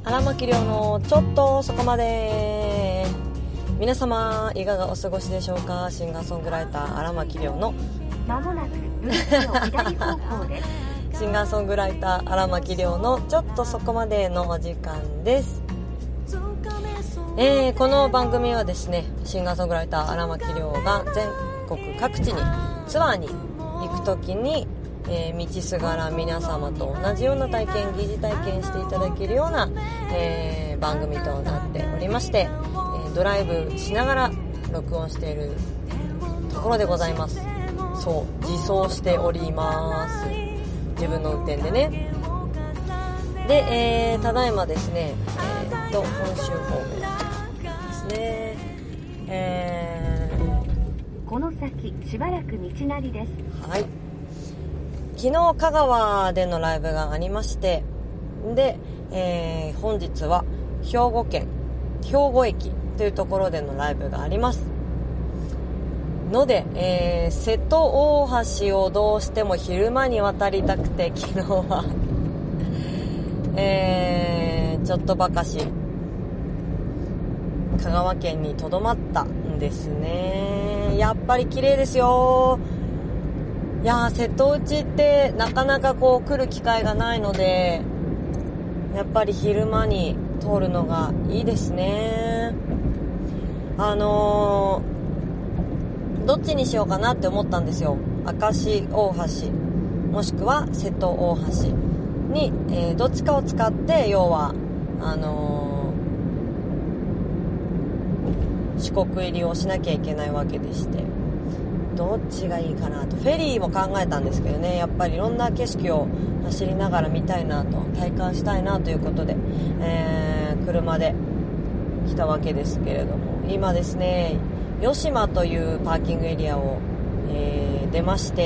荒牧亮のちょっとそこまで。皆様いかがお過ごしでしょうか。シンガーソングライター荒牧亮のまもなくルートの左方向ですシンガーソングライター荒牧亮のちょっとそこまでのお時間です。この番組はですね、シンガーソングライター荒牧亮が全国各地にツアーに行くときに道すがら皆様と同じような体験、疑似体験していただけるような、番組となっておりまして、ドライブしながら録音しているところでございます。そう、自走しております。自分の運転でね。で、ただいまですね、本州方面ですね。 この先しばらく道なりです。 はい。昨日香川でのライブがありまして、で、本日は兵庫県兵庫駅というところでのライブがありますので、瀬戸大橋をどうしても昼間に渡りたくて、昨日はちょっとばかし香川県にとどまったんですね。やっぱり綺麗ですよ。いやー、瀬戸内ってなかなかこう来る機会がないので、やっぱり昼間に通るのがいいですね。どっちにしようかなって思ったんですよ。明石大橋もしくは瀬戸大橋に、どっちかを使って、要は四国入りをしなきゃいけないわけでして、どっちがいいかなと。フェリーも考えたんですけどね、やっぱりいろんな景色を走りながら見たいなと、体感したいなということで、車で来たわけですけれども、今ですね、吉島というパーキングエリアを、出まして、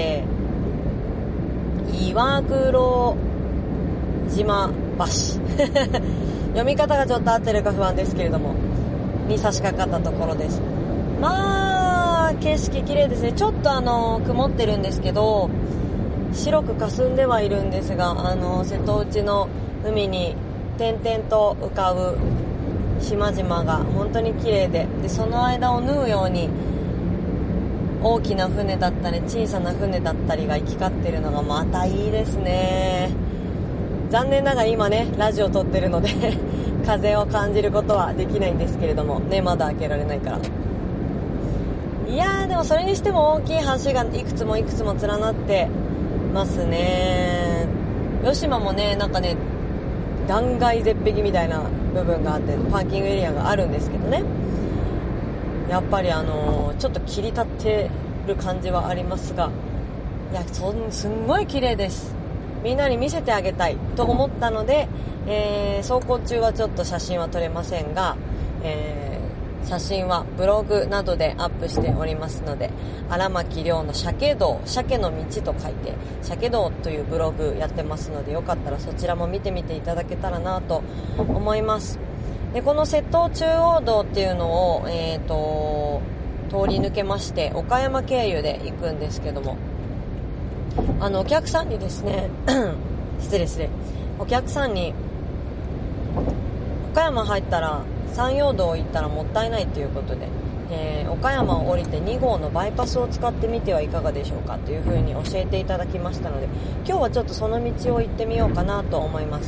岩黒島橋読み方がちょっと合ってるか不安ですけれどもに差し掛かったところです。まあ景色綺麗ですね。ちょっと曇ってるんですけど、白く霞んではいるんですが、瀬戸内の海に点々と浮かぶ島々が本当に綺麗で、その間を縫うように大きな船だったり小さな船だったりが行き交ってるのがまたいいですね。残念ながら今ねラジオ撮ってるので風を感じることはできないんですけれどもね、窓開けられないから。いやー、でもそれにしても大きい橋がいくつもいくつも連なってますね。吉島もね、なんかね断崖絶壁みたいな部分があって、パーキングエリアがあるんですけどね、やっぱりちょっと切り立ってる感じはありますが、いや、すんごい綺麗です。みんなに見せてあげたいと思ったので、走行中はちょっと写真は撮れませんが、写真はブログなどでアップしておりますので、荒牧亮の鮭道、鮭の道と書いて鮭道というブログやってますので、よかったらそちらも見てみていただけたらなと思います。で、この瀬戸中央道っていうのを、通り抜けまして岡山経由で行くんですけども、お客さんにですね失礼、お客さんに岡山入ったら山陽道行ったらもったいないということで、岡山を降りて2号のバイパスを使ってみてはいかがでしょうかというふうに教えていただきましたので、今日はちょっとその道を行ってみようかなと思います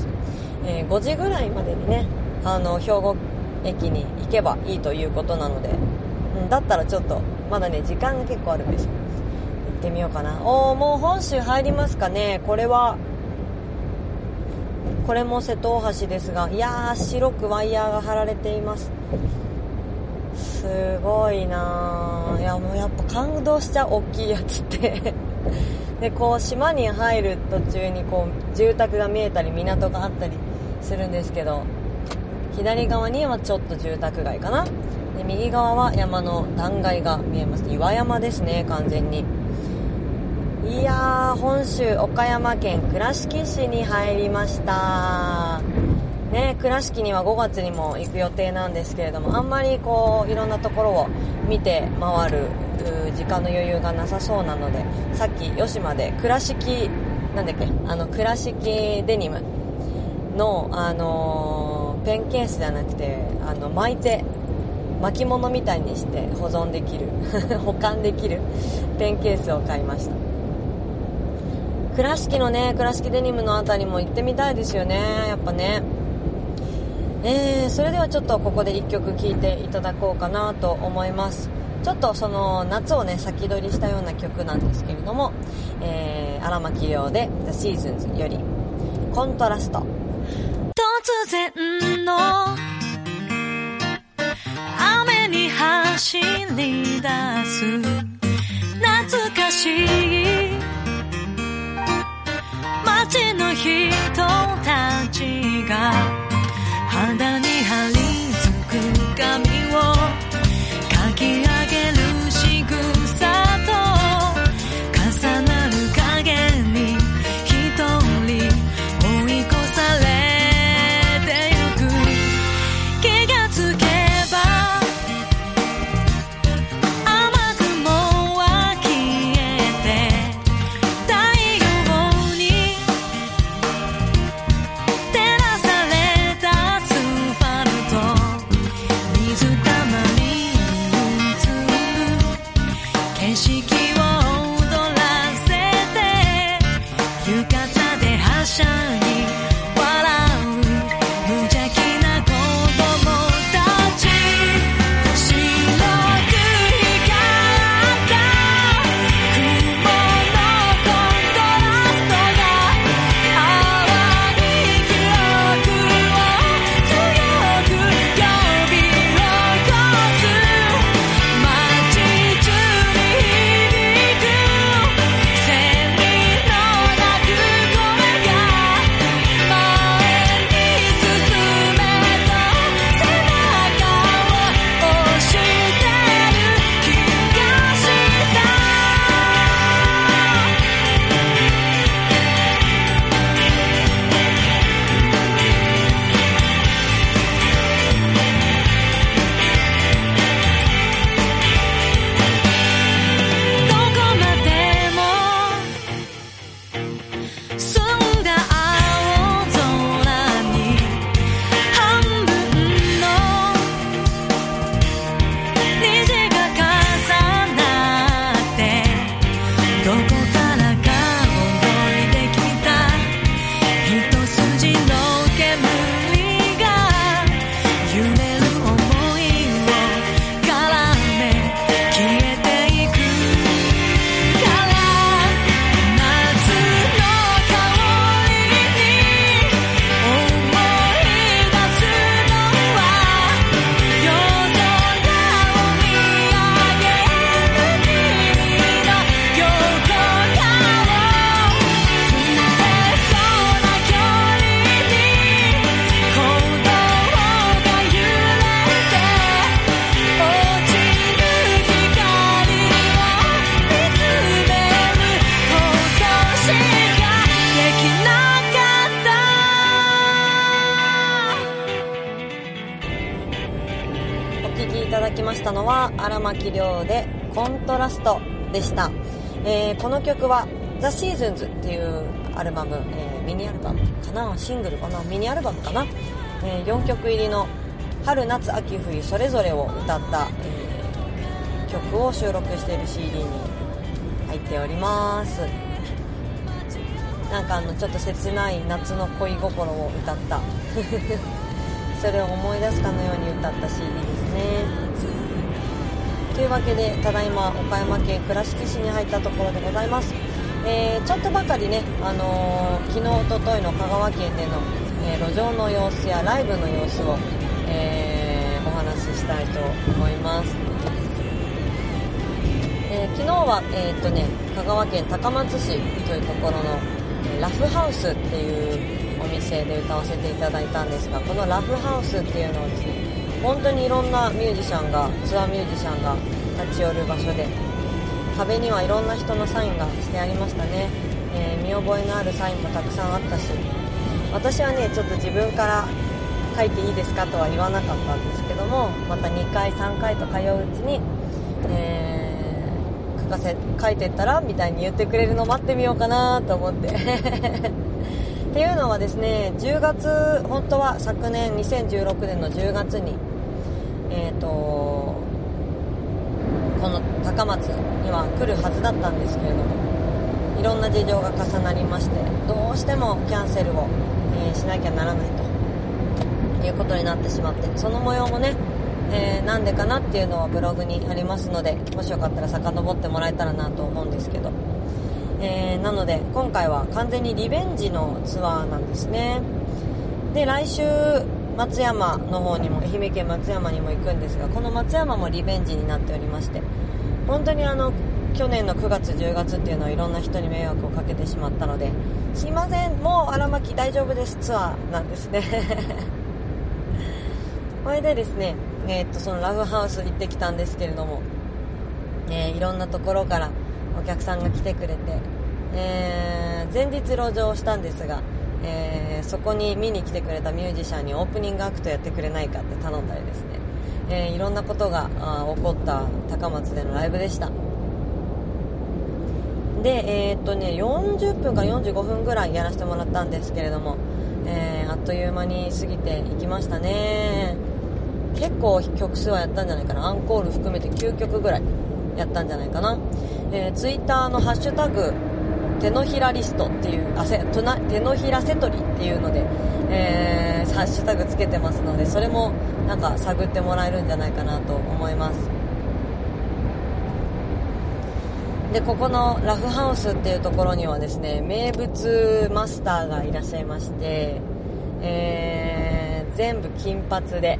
。5時ぐらいまでにね、兵庫駅に行けばいいということなので、だったらちょっとまだね時間が結構あるんですよ。行ってみようかな。もう本州入りますかね。これも瀬戸大橋ですが、いやー、白くワイヤーが張られています。すごいなー。いや、もうやっぱ感動しちゃう、大きいやつってで、こう島に入る途中にこう住宅が見えたり港があったりするんですけど、左側にはちょっと住宅街かな。で、右側は山の断崖が見えます。岩山ですね、完全に。いやー、本州岡山県倉敷市に入りましたね。倉敷には5月にも行く予定なんですけれども、あんまりこういろんなところを見て回る時間の余裕がなさそうなので、さっき吉島で倉敷倉敷デニムのペンケースじゃなくて巻いて巻物みたいにして保存できる保管できるペンケースを買いました。倉敷のね、倉敷デニムのあたりも行ってみたいですよね、やっぱね。それではちょっとここで1曲聴いていただこうかなと思います。ちょっとその夏をね先取りしたような曲なんですけれども、荒牧亮で The Seasons よりコントラスト。 突然の雨に走り出す懐かしい街の人たちが肌に張り付く髪をかき上げる仕草と重なる影に一人追い越されてゆく。気がつけば雨雲は消えて太陽に照らされたアスファルト、水たまり景色を踊らせて浴衣ではしゃぎ笑う無邪気な子供たち。白く光った雲のコントラストが淡い記憶を強く呼び起こす。街中のは荒牧亮でコントラストでした。この曲は The Seasons っていうアルバム、ミニアルバムかな、シングルかな、ミニアルバムかな、4曲入りの春夏秋冬それぞれを歌った、曲を収録している CD に入っております。なんかちょっと切ない夏の恋心を歌ったそれを思い出すかのように歌った CD ですね。というわけでただいま岡山県倉敷市に入ったところでございます。ちょっとばかりね、昨日おとといの香川県での、路上の様子やライブの様子を、お話ししたいと思います。昨日は、香川県高松市というところのラフハウスっていうお店で歌わせていただいたんですが、このラフハウスっていうのはですね、本当にいろんなミュージシャンが、ツアーミュージシャンが立ち寄る場所で、壁にはいろんな人のサインがしてありましたね。見覚えのあるサインもたくさんあったし、私はねちょっと自分から書いていいですかとは言わなかったんですけども、また2回3回と通ううちに、書いてったらみたいに言ってくれるのを待ってみようかなと思ってっていうのはですね、10月、本当は昨年2016年の10月にこの高松には来るはずだったんですけれども、いろんな事情が重なりまして、どうしてもキャンセルを、しなきゃならないということになってしまって、その模様もね、なんでかなっていうのはブログにありますので、もしよかったら遡ってもらえたらなと思うんですけど、なので今回は完全にリベンジのツアーなんですね。で、来週松山の方にも、愛媛県松山にも行くんですが、この松山もリベンジになっておりまして、本当に去年の9月10月っていうのはいろんな人に迷惑をかけてしまったので、すいません、もう荒牧大丈夫ですツアーなんですねこれでですね、そのラブハウス行ってきたんですけれども、いろんなところからお客さんが来てくれて、前日路上したんですが、そこに見に来てくれたミュージシャンにオープニングアクトやってくれないかって頼んだりですね、いろんなことが起こった高松でのライブでした。で、40分か45分ぐらいやらせてもらったんですけれども、あっという間に過ぎていきましたね。結構曲数はやったんじゃないかな。アンコール含めて9曲ぐらいやったんじゃないかな。ツイッターのハッシュタグ手のひらリストっていう手のひらセトリっていうので、ハッシュタグつけてますので、それもなんか探ってもらえるんじゃないかなと思います。で、ここのラフハウスっていうところにはですね、名物マスターがいらっしゃいまして、全部金髪で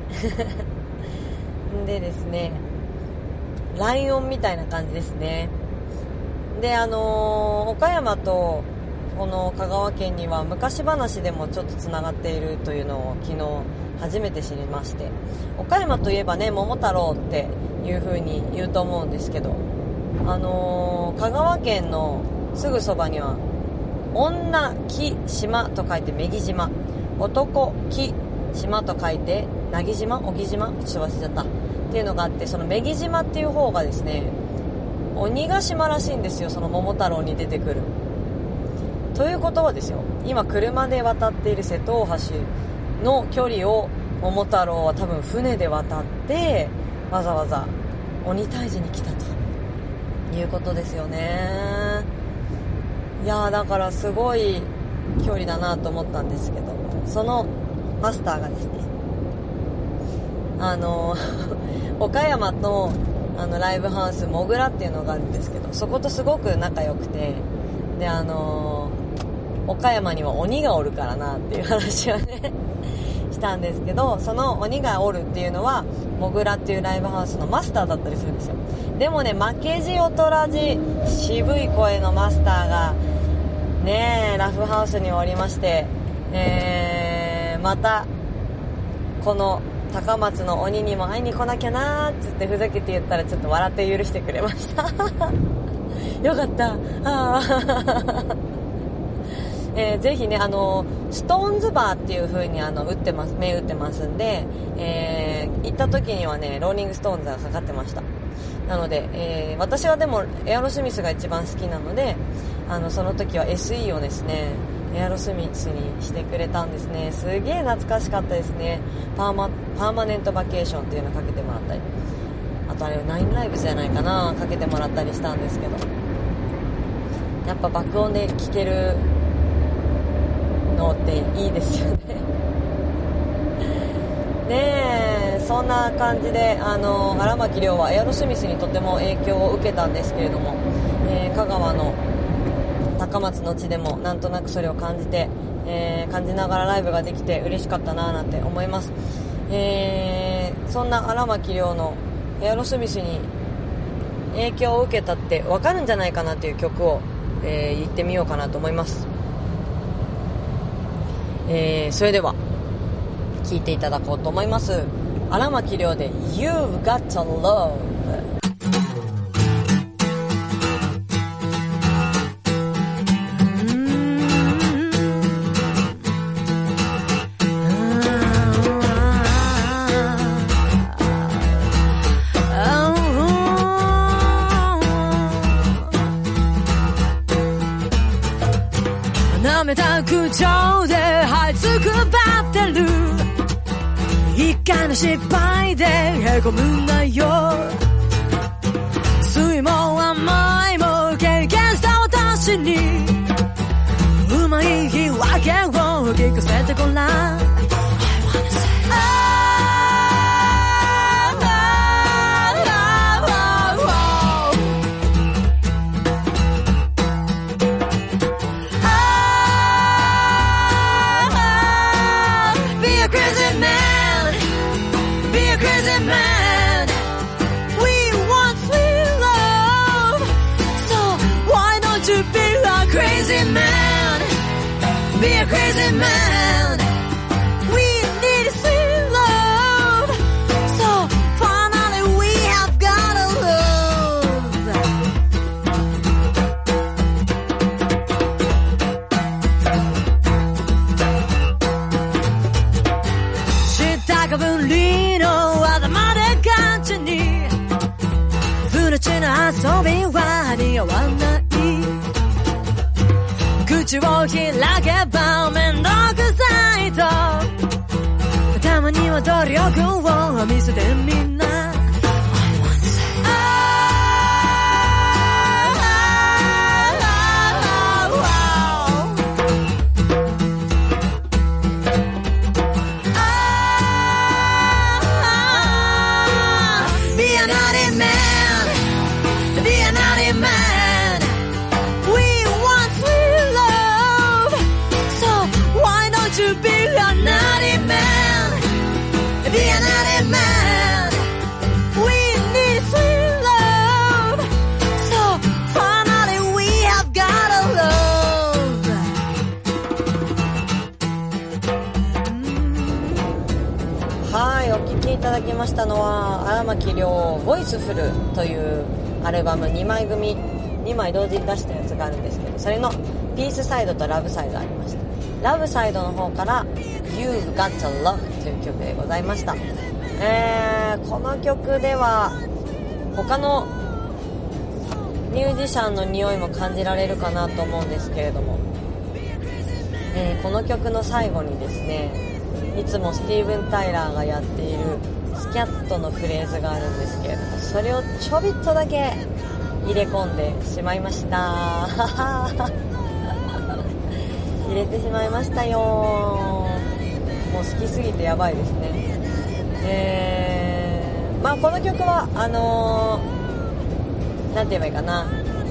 でですね、ライオンみたいな感じですね。で、岡山とこの香川県には昔話でもちょっとつながっているというのを昨日初めて知りまして、岡山といえばね、桃太郎っていう風に言うと思うんですけど、香川県のすぐそばには女木島と書いて女木島、男木島と書いてなぎ島、小木島、ちょっと忘れちゃったっていうのがあって、その女木島っていう方がですね、鬼ヶ島らしいんですよ、その桃太郎に出てくる。ということはですよ、今車で渡っている瀬戸大橋の距離を桃太郎は多分船で渡ってわざわざ鬼退治に来たということですよね。いやー、だからすごい距離だなと思ったんですけど、そのマスターがですね、岡山のライブハウスもぐらっていうのがあるんですけど、そことすごく仲良くて、で岡山には鬼がおるからなっていう話をねしたんですけど、その鬼がおるっていうのはもぐらっていうライブハウスのマスターだったりするんですよ。でもね、負けじ劣らじ渋い声のマスターがね、ラフハウスにおりまして、またこの高松の鬼にも会いに来なきゃなーっつってふざけて言ったら、ちょっと笑って許してくれましたよかった。ぜひね、ストーンズバーっていう風に銘打ってますんで、行った時にはね、ローリングストーンズがかかってました。なので、私はでもエアロスミスが一番好きなので、その時は SE をですね、エアロスミスにしてくれたんですね。すげえ懐かしかったですね。パーマネントバケーションっていうのをかけてもらったり、あとあれナインライブじゃないかな、かけてもらったりしたんですけど、やっぱ爆音で聴けるのっていいですよねねえ、そんな感じで荒牧亮はエアロスミスにとても影響を受けたんですけれども、香川の高松の地でもなんとなくそれを感じながらライブができて嬉しかったななんて思います。そんな荒牧亮のエアロスミスに影響を受けたって分かるんじゃないかなという曲を、言ってみようかなと思います。それでは聴いていただこうと思います。荒牧亮で You've Got to Love。 舐めたく空上で這いつくばってる一回の失敗でへこむんだよ酸いも甘いも経験した私にうまい言い訳を聞かせてごらんCrazy man, be a crazy man. We need sweet love, so finally we have got a love. 知ったかぶりの頭で感じに不のちな遊びは似合わない口を開けば面倒くさいとたまには努力を見せてみんないただきましたのは荒牧亮ボイスフルというアルバム2枚組2枚同時に出したやつがあるんですけどそれのピースサイドとラブサイドありましたラブサイドの方から You've Got to Love という曲でございました、この曲では他のミュージシャンの匂いも感じられるかなと思うんですけれども、この曲の最後にですねいつもスティーブン・タイラーがやっているスキャットのフレーズがあるんですけれどもそれをちょびっとだけ入れ込んでしまいました入れてしまいましたよもう好きすぎてやばいですねまあこの曲はなんて言えばいいかな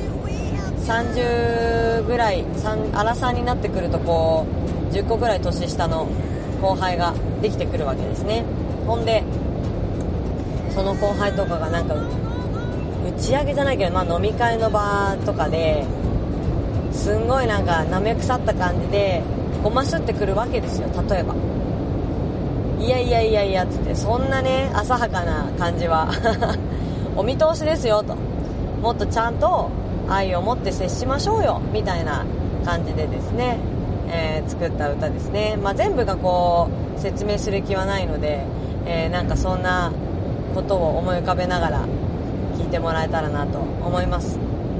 30ぐらいアラサーになってくるとこう10個ぐらい年下の後輩ができてくるわけですねほんでその後輩とかがなんか打ち上げじゃないけど、まあ、飲み会の場とかですんごいなんかなめ腐った感じでごますってくるわけですよ例えばいやいやいやいやつってそんなね浅はかな感じはお見通しですよともっとちゃんと愛を持って接しましょうよみたいな感じでですね作った歌ですね、まあ、全部がこう説明する気はないので、なんかそんなことを思い浮かべながら聴いてもらえたらなと思います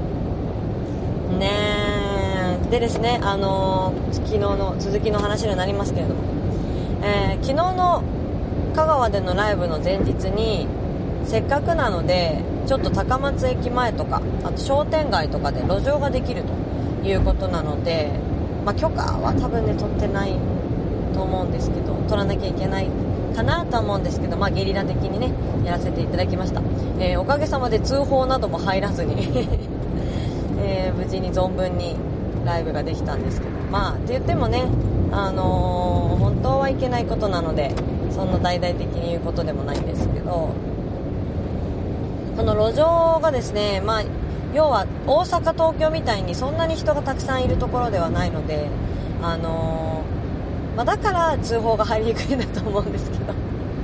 ねでですね、昨日の続きの話になりますけれども、昨日の香川でのライブの前日にせっかくなのでちょっと高松駅前とかあと商店街とかで路上ができるということなのでまあ、許可は多分ね取ってないと思うんですけど取らなきゃいけないかなと思うんですけど、まあ、ゲリラ的にねやらせていただきました、おかげさまで通報なども入らずに、無事に存分にライブができたんですけどまあって言ってもね、本当はいけないことなのでそんな大々的に言うことでもないんですけどこの路上がですねまあ要は大阪東京みたいにそんなに人がたくさんいるところではないのでまあ、だから通報が入りにくいんだと思うんですけど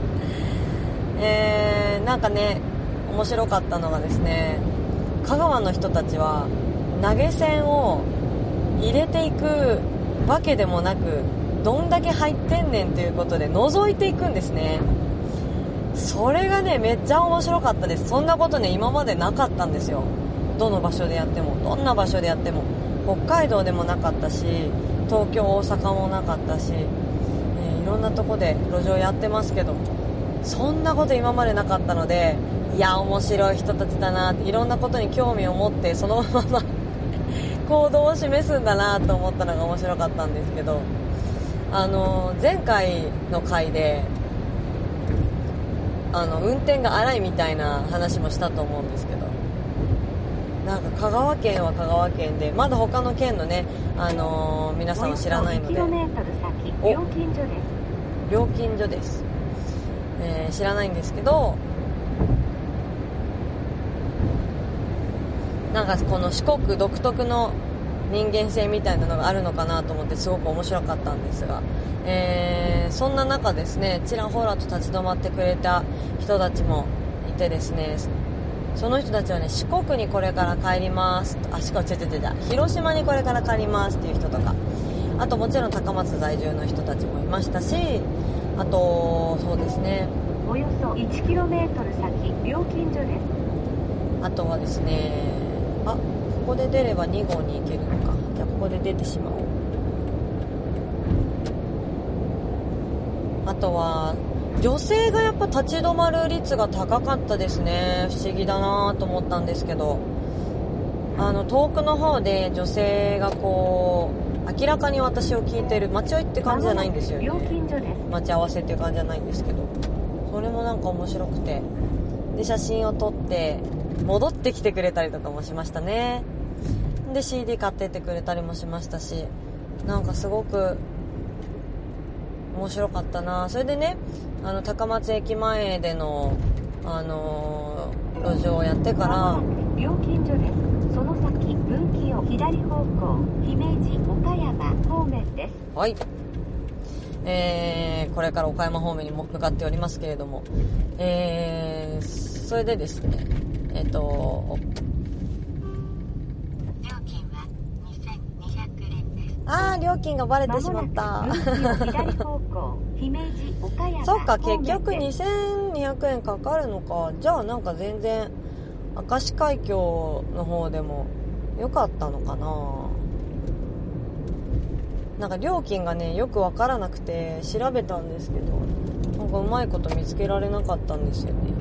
なんかね面白かったのがですね香川の人たちは投げ銭を入れていくわけでもなくどんだけ入ってんねんということで覗いていくんですねそれがねめっちゃ面白かったですそんなことね今までなかったんですよどの場所でやってもどんな場所でやっても北海道でもなかったし東京大阪もなかったし、いろんなとこで路上やってますけど、そんなこと今までなかったので、いや面白い人たちだなって、いろんなことに興味を持ってそのまま行動を示すんだなと思ったのが面白かったんですけど、前回の回で運転が荒いみたいな話もしたと思うんですけど、なんか香川県は香川県で、まだ他の県のね、皆さんは知らないので、 およそ1キロメートル先、料金所です。 料金所です、知らないんですけど、なんかこの四国独特の人間性みたいなのがあるのかなと思ってすごく面白かったんですが、そんな中ですね、ちらほらと立ち止まってくれた人たちもいてですね、その人たちはね、四国にこれから帰りますと、広島にこれから帰りますっていう人とか、あともちろん高松在住の人たちもいましたし、あとそうですね、 およそ1キロメートル先、料金所です。 あとはですね、ここで出れば2号に行けるのか。じゃあここで出てしまおう。あとは女性がやっぱ立ち止まる率が高かったですね。不思議だなと思ったんですけど、遠くの方で女性がこう明らかに私を聞いてる、待ち追いって感じじゃないんですよね。 料金所です。 待ち合わせっていう感じじゃないんですけど、それもなんか面白くて、で写真を撮って戻ってきてくれたりとかもしましたね。で CD 買ってってくれたりもしましたし、なんかすごく面白かったな。それでね、高松駅前での路上をやってから料金所です。その先分岐を左方向、姫路岡山方面です。 はい、これから岡山方面に向かっておりますけれども、それでですね、料金がバレてしまった。そっか、結局2200円かかるのか。じゃあなんか全然明石海峡の方でもよかったのかな。なんか料金がねよくわからなくて調べたんですけど、なんかうまいこと見つけられなかったんですよね。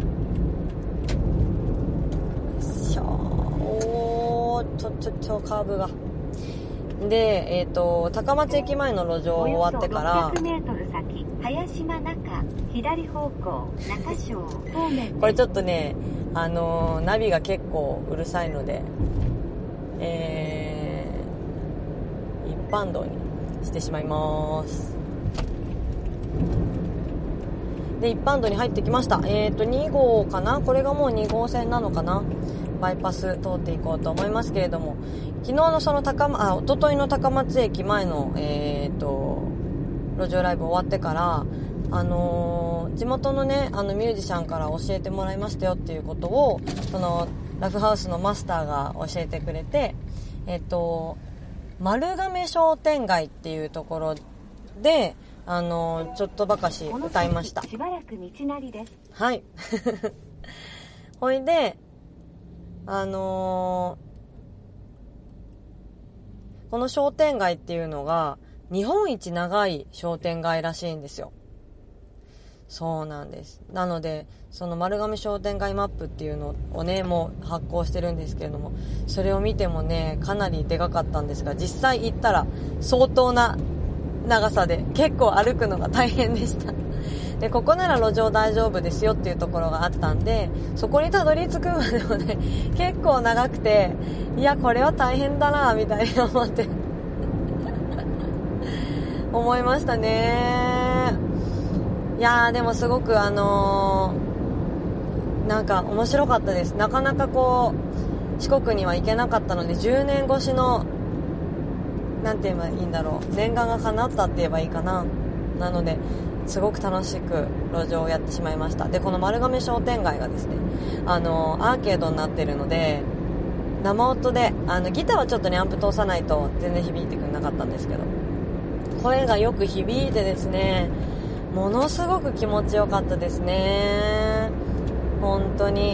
カーブがで、高松駅前の路上終わってから、 600メートル先、早島中左方向中小方面。 これちょっとね、ナビが結構うるさいので、一般道にしてしまいます。で一般道に入ってきました。2号かな、これがもう2号線なのかな。バイパス通っていこうと思いますけれども、昨日のその一昨日の高松駅前の、路上ライブ終わってから、地元のね、ミュージシャンから教えてもらいましたよっていうことを、そのラフハウスのマスターが教えてくれて、丸亀商店街っていうところで、ちょっとばかし歌いました。 しばらく道なりです。 はい。ほいで、この商店街っていうのが日本一長い商店街らしいんですよ。そうなんです。なのでその丸亀商店街マップっていうのをねもう発行してるんですけれども、それを見てもねかなりでかかったんですが、実際行ったら相当な長さで結構歩くのが大変でした。でここなら路上大丈夫ですよっていうところがあったんで、そこにたどり着くまでもね結構長くて、いやこれは大変だなみたいに思って思いましたね。いやーでもすごくなんか面白かったです。なかなかこう四国には行けなかったので、10年越しのなんて言えばいいんだろう、念願が叶ったって言えばいいかな。なのですごく楽しく路上をやってしまいました。でこの丸亀商店街がですね、アーケードになってるので生音でギターはちょっとねアンプ通さないと全然響いてくれなかったんですけど、声がよく響いてですね、ものすごく気持ちよかったですね。本当に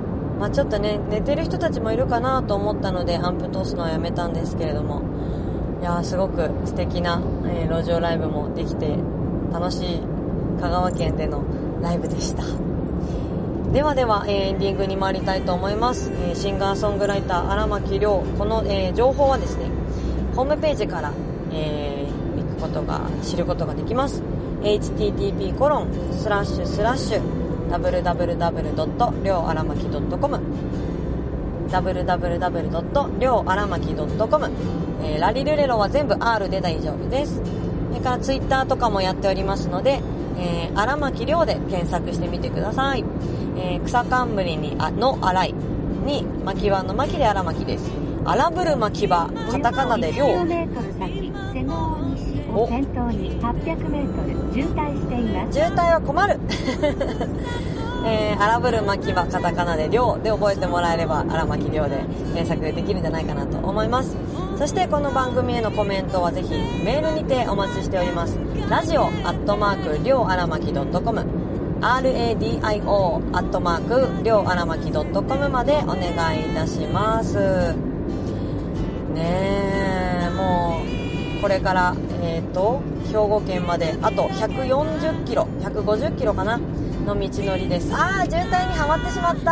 ちょっとね寝てる人たちもいるかなと思ったのでアンプ通すのはやめたんですけれども、 いやーすごく素敵な、路上ライブもできて楽しい香川県でのライブでした。ではでは、エンディングに参りたいと思います。シンガーソングライター荒牧亮、この、情報はですねホームページから、知ることができます。http://www.ryoaramaki.com www.ryoaramaki.com ラリルレロは全部 R で大丈夫です。それからツイッターとかもやっておりますので、荒牧亮で検索してみてください。草冠にの荒いに牧場の牧で荒牧です。荒ぶる牧場、カタカナで亮。 お先頭に800メートル渋滞しています。 渋滞は困る荒ぶる牧場、カタカナで亮で覚えてもらえれば荒牧亮で検索できるんじゃないかなと思います。そしてこの番組へのコメントはぜひメールにてお待ちしております。ラジオ@ryoaramaki.com radio@ryoaramaki.com までお願いいたします。ねえ、もうこれから兵庫県まであと140キロ150キロかなの道のりです。渋滞にはまってしまった。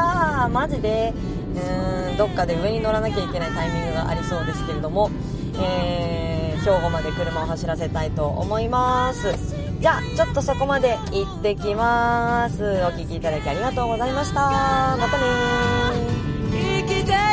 マジでどっかで上に乗らなきゃいけないタイミングがありそうですけれども、兵庫まで車を走らせたいと思います。じゃあちょっとそこまで行ってきます。お聞きいただきありがとうございました。またねー。